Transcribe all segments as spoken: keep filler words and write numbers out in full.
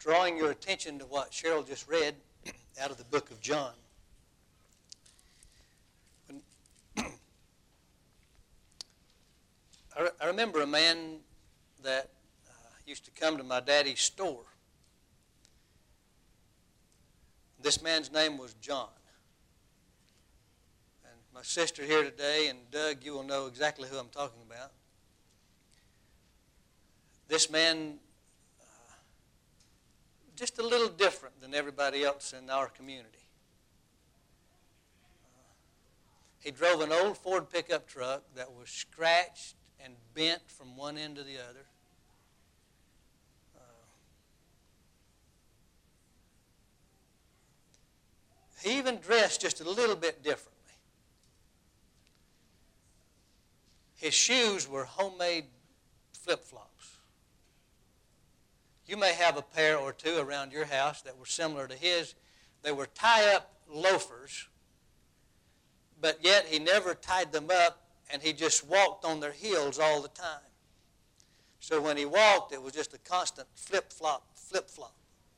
drawing your attention to what Cheryl just read out of the book of John. When I, re- I remember a man that uh, used to come to my daddy's store. This man's name was John. And my sister here today, and Doug, you will know exactly who I'm talking about. This man, uh, just a little different than everybody else in our community. Uh, he drove an old Ford pickup truck that was scratched and bent from one end to the other. Uh, he even dressed just a little bit differently. His shoes were homemade flip-flops. You may have a pair or two around your house that were similar to his. They were tie-up loafers, but yet he never tied them up, and he just walked on their heels all the time. So when he walked, it was just a constant flip-flop, flip-flop.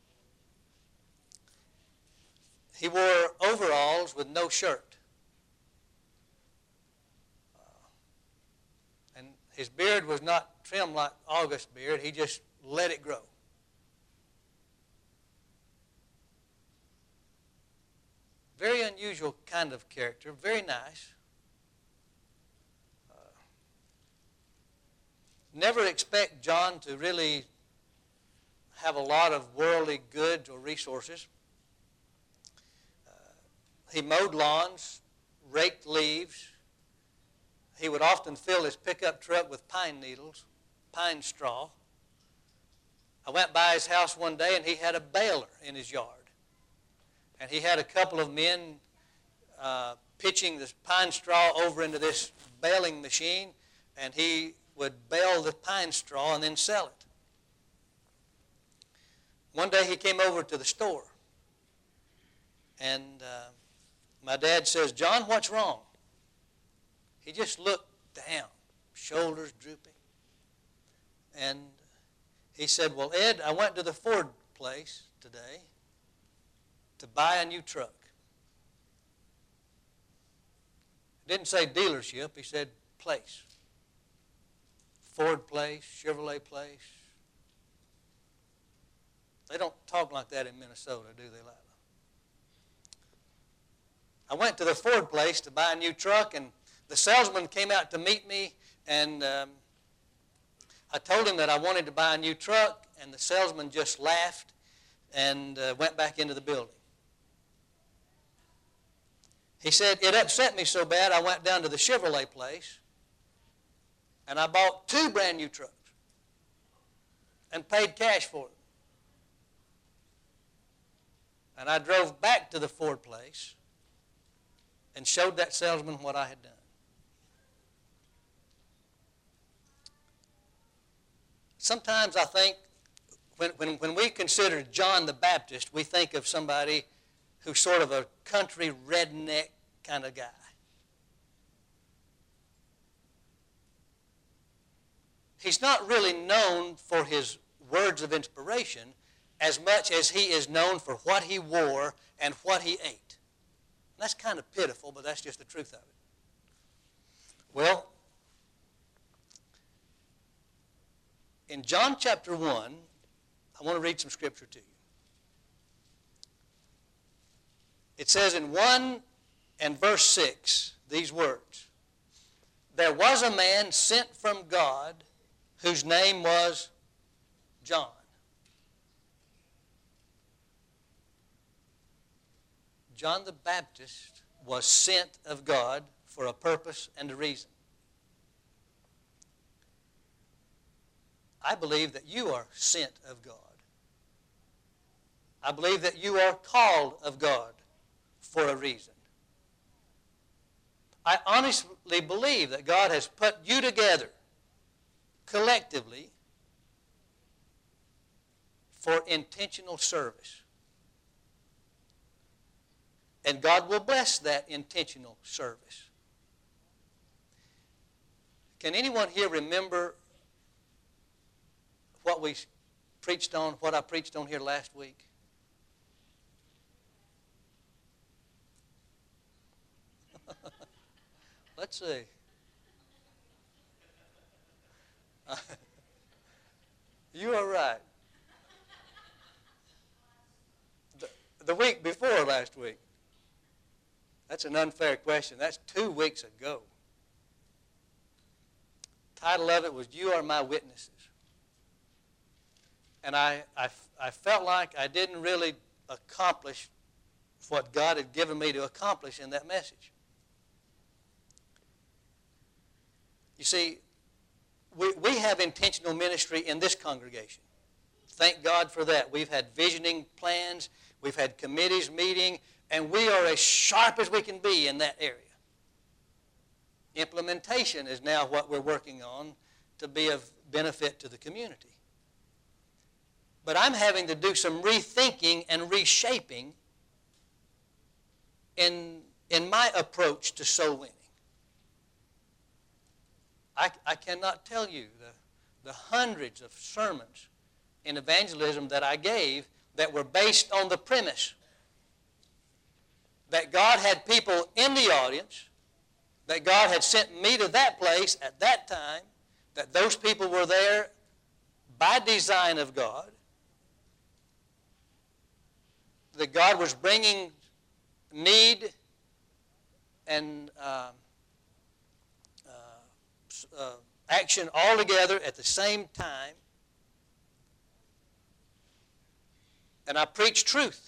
He wore overalls with no shirt. Uh, and his beard was not trimmed like August's beard. He just let it grow. Very unusual kind of character, very nice. Uh, never expect John to really have a lot of worldly goods or resources. Uh, he mowed lawns, raked leaves. He would often fill his pickup truck with pine needles, pine straw. I went by his house one day and he had a baler in his yard. And he had a couple of men uh, pitching this pine straw over into this baling machine, and he would bale the pine straw and then sell it. One day he came over to the store, and uh, my dad says, "John, what's wrong?" He just looked down, shoulders drooping. And he said, "Well, Ed, I went to the Ford place today to buy a new truck." He didn't say dealership, he said place. Ford place, Chevrolet place. They don't talk like that in Minnesota, do they, Lila? I went to the Ford place to buy a new truck, and the salesman came out to meet me, and um, I told him that I wanted to buy a new truck, and the salesman just laughed and uh, went back into the building. He said, "It upset me so bad I went down to the Chevrolet place and I bought two brand new trucks and paid cash for them. And I drove back to the Ford place and showed that salesman what I had done." Sometimes I think when, when, when we consider John the Baptist, we think of somebody who's sort of a country redneck kind of guy. He's not really known for his words of inspiration as much as he is known for what he wore and what he ate. And that's kind of pitiful, but that's just the truth of it. Well, in John chapter one, I want to read some scripture to you. It says in one and verse six, these words, "There was a man sent from God whose name was John." John the Baptist was sent of God for a purpose and a reason. I believe that you are sent of God. I believe that you are called of God for a reason. I honestly believe that God has put you together collectively for intentional service. And God will bless that intentional service. Can anyone here remember what we preached on what I preached on here last week? Let's see. You are right. The, the week before last week. That's an unfair question. That's two weeks ago. Title of it was, You Are My Witnesses. And I, I, I felt like I didn't really accomplish what God had given me to accomplish in that message. You see, we, we have intentional ministry in this congregation. Thank God for that. We've had visioning plans. We've had committees meeting. And we are as sharp as we can be in that area. Implementation is now what we're working on to be of benefit to the community. But I'm having to do some rethinking and reshaping in, in my approach to soul winning. I, I cannot tell you the, the hundreds of sermons in evangelism that I gave that were based on the premise that God had people in the audience, that God had sent me to that place at that time, that those people were there by design of God, that God was bringing need and uh, uh, uh, action all together at the same time. And I preach truth.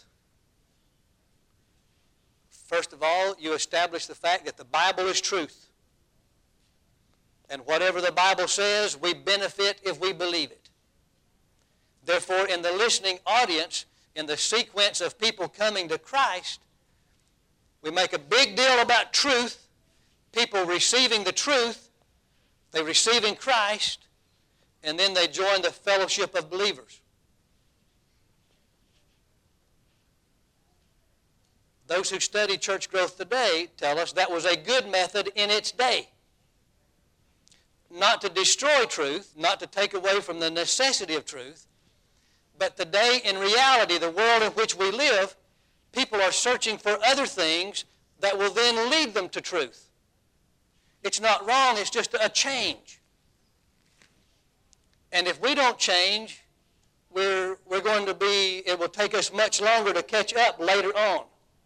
First of all, you establish the fact that the Bible is truth. And whatever the Bible says, we benefit if we believe it. Therefore, in the listening audience, in the sequence of people coming to Christ, we make a big deal about truth, people receiving the truth, they receiving Christ, and then they join the fellowship of believers. Those who study church growth today tell us that was a good method in its day. Not to destroy truth, not to take away from the necessity of truth, but today, in reality, the world in which we live, people are searching for other things that will then lead them to truth. It's not wrong, it's just a change. And if we don't change, we're, we're going to be, it will take us much longer to catch up later on.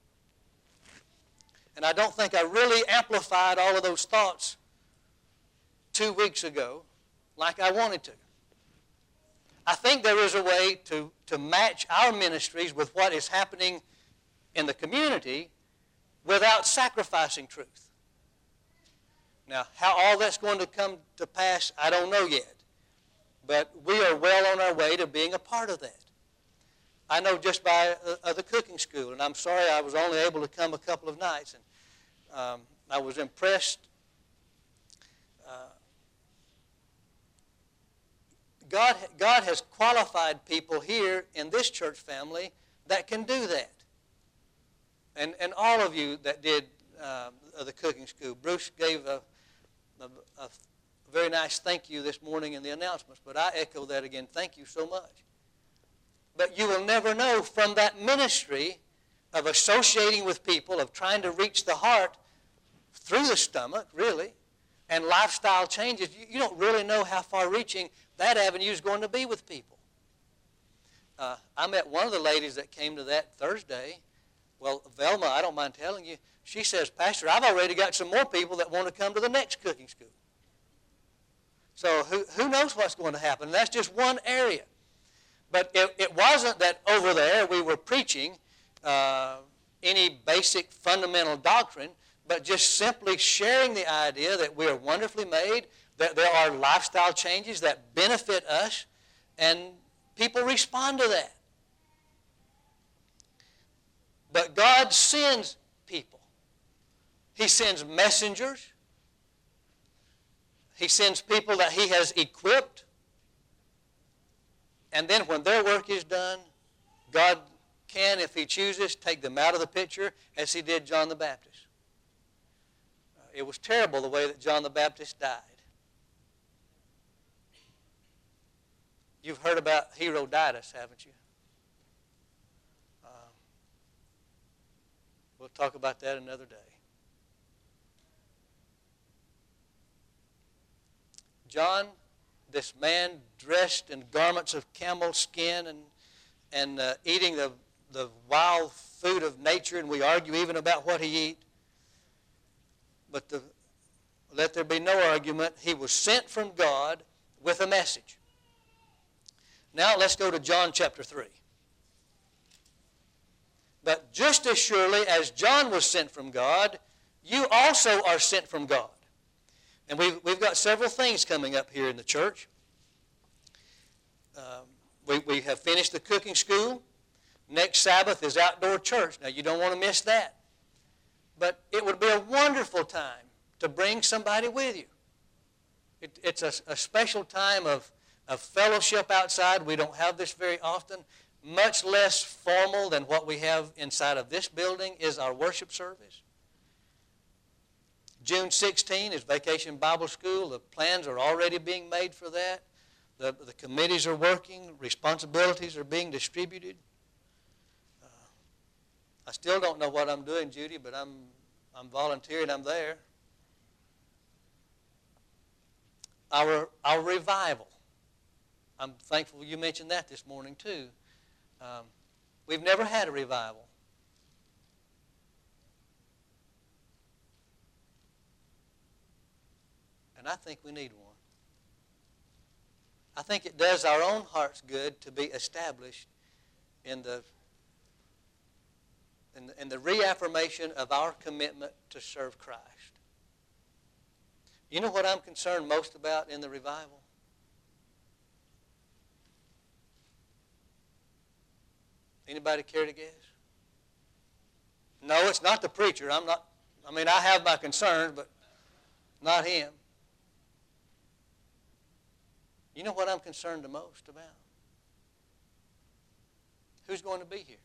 And I don't think I really amplified all of those thoughts two weeks ago like I wanted to. I think there is a way to, to match our ministries with what is happening in the community without sacrificing truth. Now, how all that's going to come to pass, I don't know yet. But we are well on our way to being a part of that. I know just by uh, the cooking school, and I'm sorry I was only able to come a couple of nights, and um, I was impressed. Uh, God, God has qualified people here in this church family that can do that. And, and all of you that did uh, the cooking school. Bruce gave a, a, a very nice thank you this morning in the announcements, but I echo that again. Thank you so much. But you will never know from that ministry of associating with people, of trying to reach the heart through the stomach, really, and lifestyle changes. You, you don't really know how far-reaching that avenue is going to be with people. Uh, I met one of the ladies that came to that Thursday. Well, Velma, I don't mind telling you, she says, Pastor, I've already got some more people that want to come to the next cooking school. So who, who knows what's going to happen? And that's just one area. But it, it wasn't that over there we were preaching uh, any basic fundamental doctrine, but just simply sharing the idea that we are wonderfully made, that there are lifestyle changes that benefit us, and people respond to that. But God sends people. He sends messengers. He sends people that He has equipped. And then when their work is done, God can, if He chooses, take them out of the picture as He did John the Baptist. Uh, it was terrible the way that John the Baptist died. You've heard about Herodotus, haven't you? Uh, we'll talk about that another day. John, this man dressed in garments of camel skin and, and uh, eating the, the wild food of nature, and we argue even about what he eat. But the, let there be no argument. He was sent from God with a message. Now let's go to John chapter three. But just as surely as John was sent from God, you also are sent from God. And we've, we've got several things coming up here in the church. Um, we, we have finished the cooking school. Next Sabbath is outdoor church. Now, you don't want to miss that. But it would be a wonderful time to bring somebody with you. It, it's a, a special time of, of fellowship outside. We don't have this very often. Much less formal than what we have inside of this building is our worship service. June sixteenth is Vacation Bible School. The plans are already being made for that. The, the committees are working. Responsibilities are being distributed. Uh, I still don't know what I'm doing, Judy, but I'm, I'm volunteering. I'm there. Our, our revival. I'm thankful you mentioned that this morning, too. Um, we've never had a revival. And I think we need one. I think it does our own hearts good to be established in the, in the, in the reaffirmation of our commitment to serve Christ. You know what I'm concerned most about in the revival? Anybody care to guess? No, it's not the preacher. I'm not, I mean, I have my concerns, but not him. You know what I'm concerned the most about? Who's going to be here?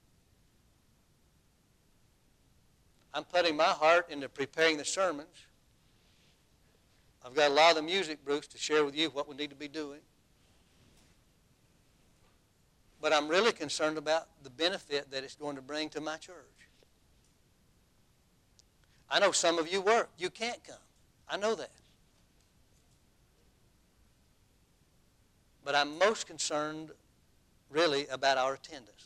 I'm putting my heart into preparing the sermons. I've got a lot of the music, Bruce, to share with you what we need to be doing. But I'm really concerned about the benefit that it's going to bring to my church. I know some of you work. You can't come. I know that. But I'm most concerned, really, about our attendance.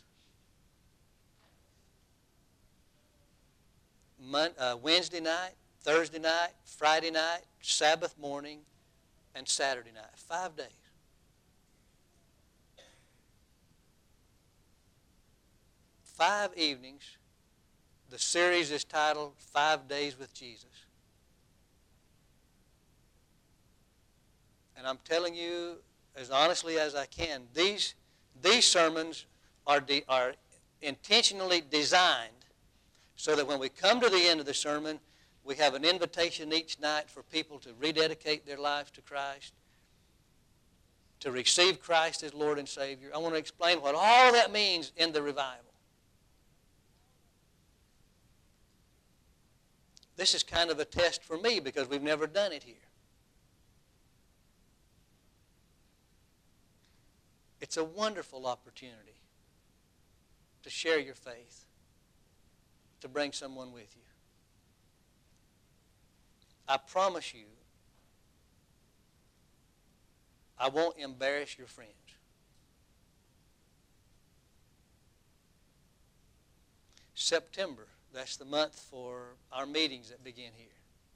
Mon- uh, Wednesday night, Thursday night, Friday night, Sabbath morning, and Saturday night. Five days. Five evenings. The series is titled Five Days with Jesus. And I'm telling you, as honestly as I can, these, these sermons are, de- are intentionally designed so that when we come to the end of the sermon, we have an invitation each night for people to rededicate their lives to Christ, to receive Christ as Lord and Savior. I want to explain what all that means in the revival. This is kind of a test for me because we've never done it here. It's a wonderful opportunity to share your faith, to bring someone with you. I promise you, I won't embarrass your friends. September, that's the month for our meetings that begin here.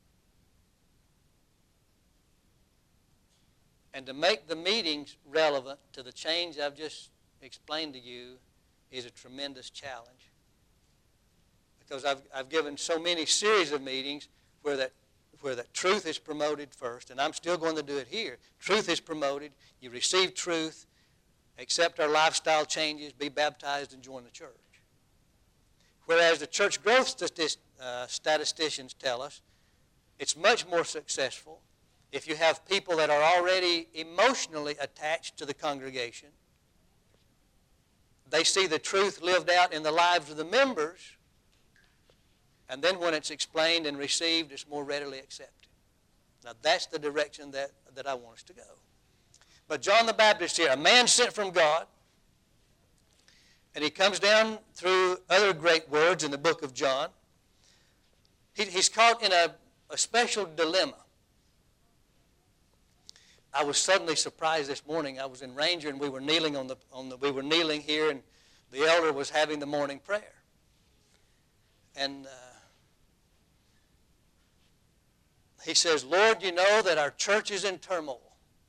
And to make the meetings relevant to the change I've just explained to you is a tremendous challenge. Because I've, I've given so many series of meetings where that, where that truth is promoted first, and I'm still going to do it here. Truth is promoted. You receive truth, accept our lifestyle changes, be baptized, and join the church. Whereas the church growth statist, uh, statisticians tell us it's much more successful if you have people that are already emotionally attached to the congregation. They see the truth lived out in the lives of the members, and then when it's explained and received, it's more readily accepted. Now that's the direction that, that I want us to go. But John the Baptist here, a man sent from God, and he comes down through other great words in the book of John. He, he's caught in a, a special dilemma. I was suddenly surprised this morning. I was in Ranger, and we were kneeling on the on the we were kneeling here, and the elder was having the morning prayer. And uh, he says, "Lord, you know that our church is in turmoil."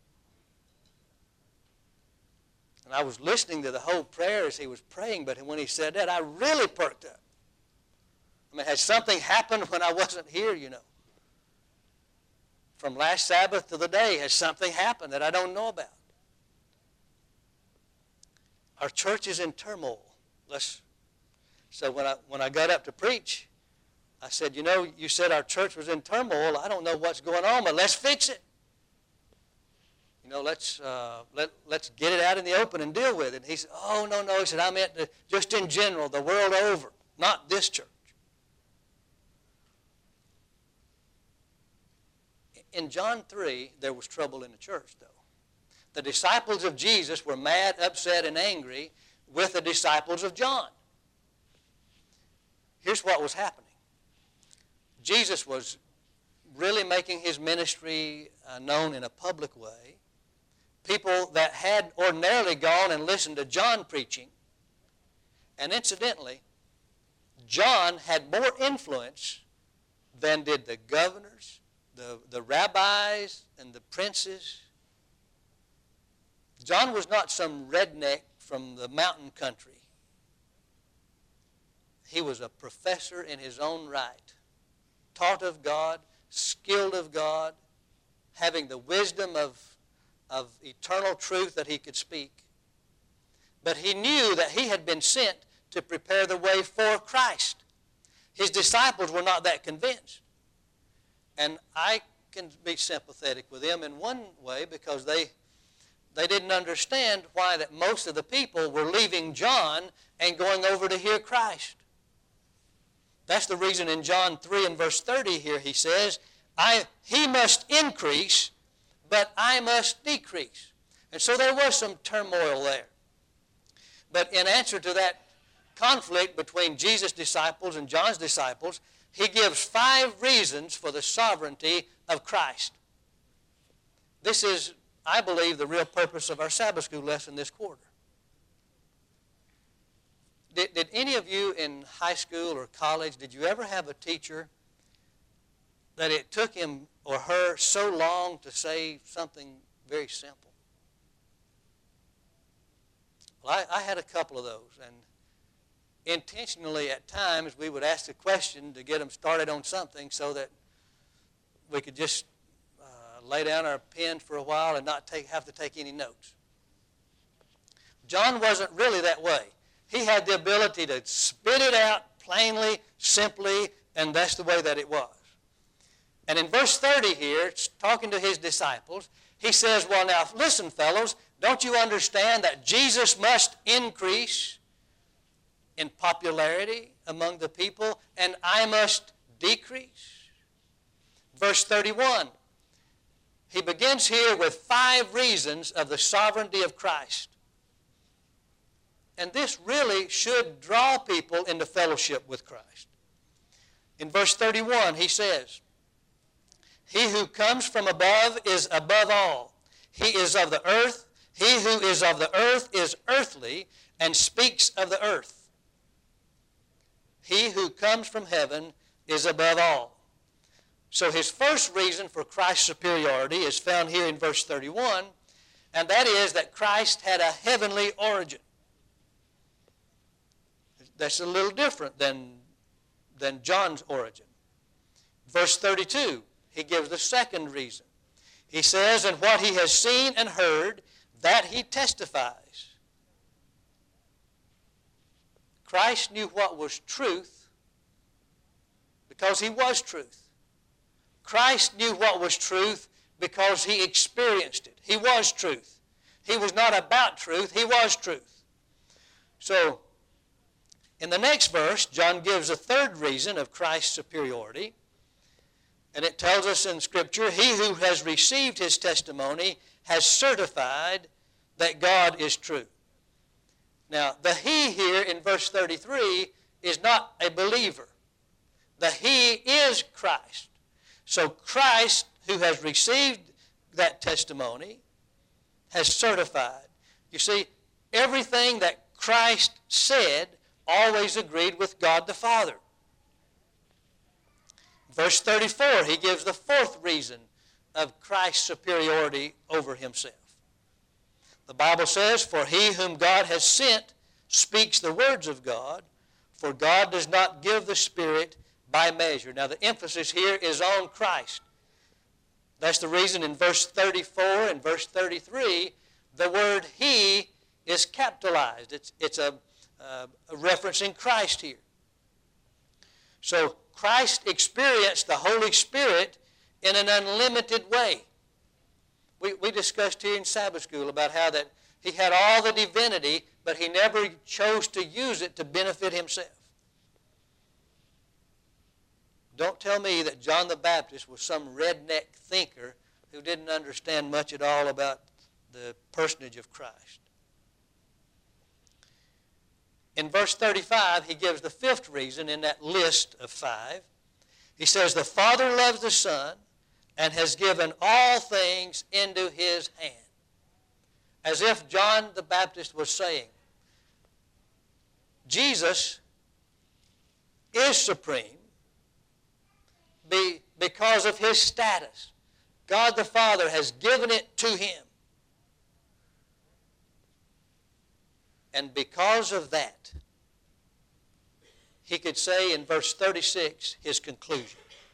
And I was listening to the whole prayer as he was praying, but when he said that, I really perked up. I mean, had something happened when I wasn't here, you know? From last Sabbath to the day, has something happened that I don't know about? Our church is in turmoil. Let's, so when I, when I got up to preach, I said, you know, you said our church was in turmoil. I don't know what's going on, but let's fix it. You know, let's, uh, let, let's get it out in the open and deal with it. And he said, oh, no, no. He said, I meant to, just in general, the world over, not this church. In John three, there was trouble in the church, though. The disciples of Jesus were mad, upset, and angry with the disciples of John. Here's what was happening. Jesus was really making his ministry uh, known in a public way. People that had ordinarily gone and listened to John preaching. And incidentally, John had more influence than did the governors, the, the rabbis, and the princes. John was not some redneck from the mountain country. He was a professor in his own right, taught of God, skilled of God, having the wisdom of, of eternal truth that he could speak. But he knew that he had been sent to prepare the way for Christ. His disciples were not that convinced. And I can be sympathetic with them in one way, because they, they didn't understand why that most of the people were leaving John and going over to hear Christ. That's the reason in John three and verse thirty here he says, I, he must increase, but I must decrease. And so there was some turmoil there. But in answer to that conflict between Jesus' disciples and John's disciples, he gives five reasons for the sovereignty of Christ. This is, I believe, the real purpose of our Sabbath school lesson this quarter. Did, did any of you in high school or college, did you ever have a teacher that it took him or her so long to say something very simple? Well, I, I had a couple of those, and intentionally at times we would ask a question to get them started on something so that we could just uh, lay down our pen for a while and not take, have to take any notes. John wasn't really that way. He had the ability to spit it out plainly, simply, and that's the way that it was. And in verse thirty here, talking to his disciples, he says, well, now, listen, fellows, don't you understand that Jesus must increase in popularity among the people, and I must decrease? Verse thirty-one, he begins here with five reasons of the sovereignty of Christ. And this really should draw people into fellowship with Christ. In verse thirty-one, he says, he who comes from above is above all. He is of the earth. He who is of the earth is earthly and speaks of the earth. He who comes from heaven is above all. So his first reason for Christ's superiority is found here in verse thirty-one, and that is that Christ had a heavenly origin. That's a little different than, than John's origin. Verse thirty-two, he gives the second reason. He says, and what he has seen and heard, that he testifies. Christ knew what was truth because he was truth. Christ knew what was truth because he experienced it. He was truth. He was not about truth, he was truth. So, in the next verse, John gives a third reason of Christ's superiority. And it tells us in Scripture, he who has received his testimony has certified that God is true. Now, the he here in verse thirty-three is not a believer. The he is Christ. So Christ, who has received that testimony, has certified. You see, everything that Christ said always agreed with God the Father. Verse thirty-four, he gives the fourth reason of Christ's superiority over himself. The Bible says, "For he whom God has sent speaks the words of God, for God does not give the Spirit by measure." Now the emphasis here is on Christ. That's the reason in verse thirty-four and verse thirty-three, the word he is capitalized. It's, it's a, uh, a referencing Christ here. So Christ experienced the Holy Spirit in an unlimited way. We, we discussed here in Sabbath school about how that he had all the divinity, but he never chose to use it to benefit himself. Don't tell me that John the Baptist was some redneck thinker who didn't understand much at all about the personage of Christ. In verse thirty-five, he gives the fifth reason in that list of five. He says, "The Father loves the Son and has given all things into his hand." As if John the Baptist was saying, Jesus is supreme be, because of his status. God the Father has given it to him. And because of that, he could say in verse thirty-six his conclusion.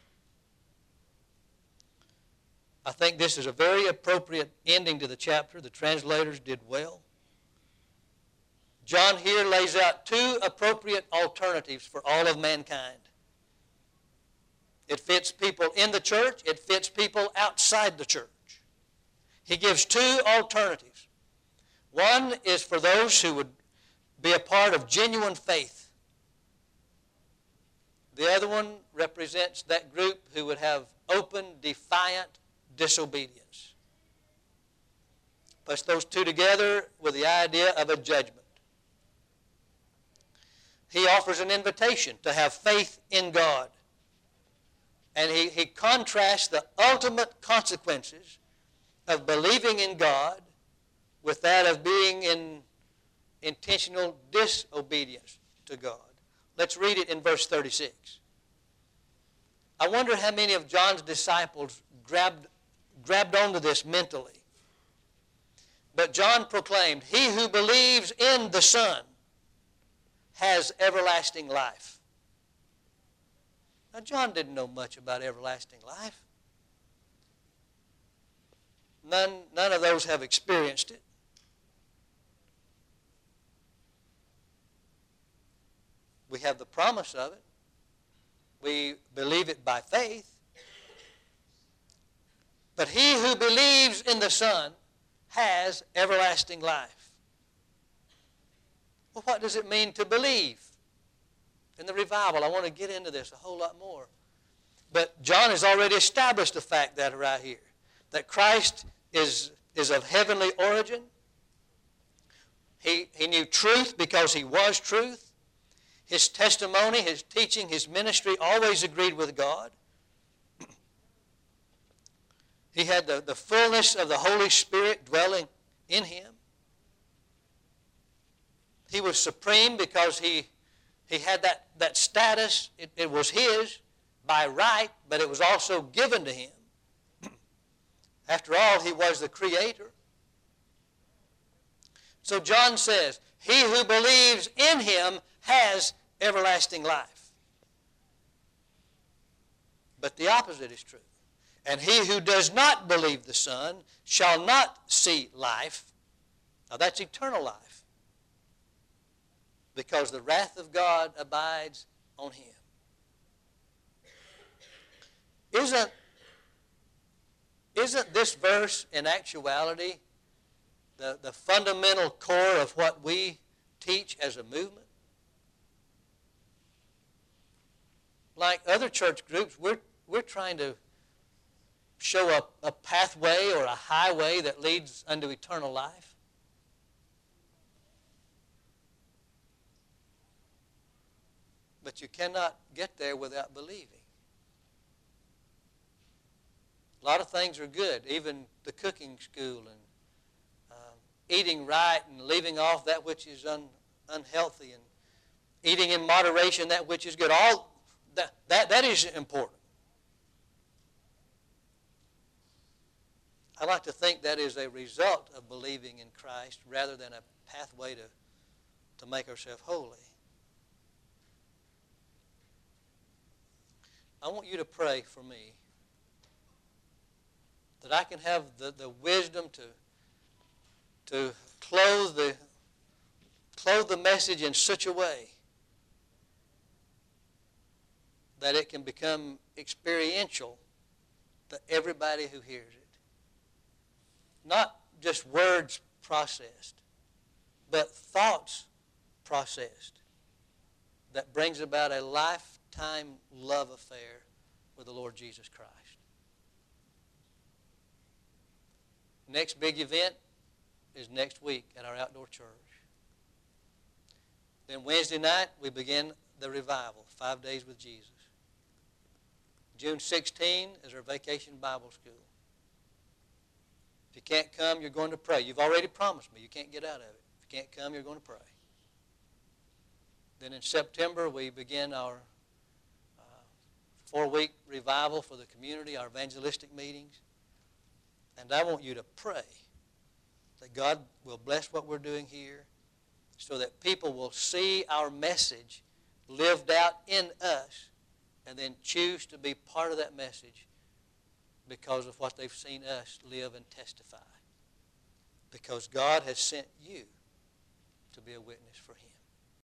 I think this is a very appropriate ending to the chapter. The translators did well. John here lays out two appropriate alternatives for all of mankind. It fits people in the church. It fits people outside the church. He gives two alternatives. One is for those who would be a part of genuine faith. The other one represents that group who would have open, defiant disobedience. Puts those two together with the idea of a judgment. He offers an invitation to have faith in God. And he, he contrasts the ultimate consequences of believing in God with that of being in intentional disobedience to God. Let's read it in verse thirty-six. I wonder how many of John's disciples grabbed, grabbed onto this mentally. But John proclaimed, "He who believes in the Son has everlasting life." Now, John didn't know much about everlasting life. None, none of those have experienced it. We have the promise of it. We believe it by faith. But he who believes in the Son has everlasting life. Well, what does it mean to believe? In the revival, I want to get into this a whole lot more. But John has already established the fact that right here, that Christ is, is of heavenly origin. He, he knew truth because he was truth. His testimony, his teaching, his ministry always agreed with God. He had the, the fullness of the Holy Spirit dwelling in him. He was supreme because he, he had that, that status. It, it was his by right, but it was also given to him. After all, he was the Creator. So John says, he who believes in him has everlasting life. But the opposite is true. And he who does not believe the Son shall not see life. Now that's eternal life. Because the wrath of God abides on him. Isn't, isn't this verse in actuality the, the fundamental core of what we teach as a movement? Like other church groups, we're, we're trying to show a, a pathway or a highway that leads unto eternal life. But you cannot get there without believing. A lot of things are good, even the cooking school and um, eating right and leaving off that which is un, unhealthy and eating in moderation that which is good. All that, that, that is important. I like to think that is a result of believing in Christ rather than a pathway to, to make ourselves holy. I want you to pray for me that I can have the, the wisdom to, to clothe the, clothe the message in such a way that it can become experiential to everybody who hears it. Not just words processed, but thoughts processed that brings about a lifetime love affair with the Lord Jesus Christ. Next big event is next week at our outdoor church. Then Wednesday night, we begin the revival, Five Days with Jesus. June sixteenth is our vacation Bible school. If you can't come, you're going to pray. You've already promised me you can't get out of it. If you can't come, you're going to pray. Then in September, we begin our uh, four-week revival for the community, our evangelistic meetings. And I want you to pray that God will bless what we're doing here so that people will see our message lived out in us and then choose to be part of that message because of what they've seen us live and testify. Because God has sent you to be a witness for Him.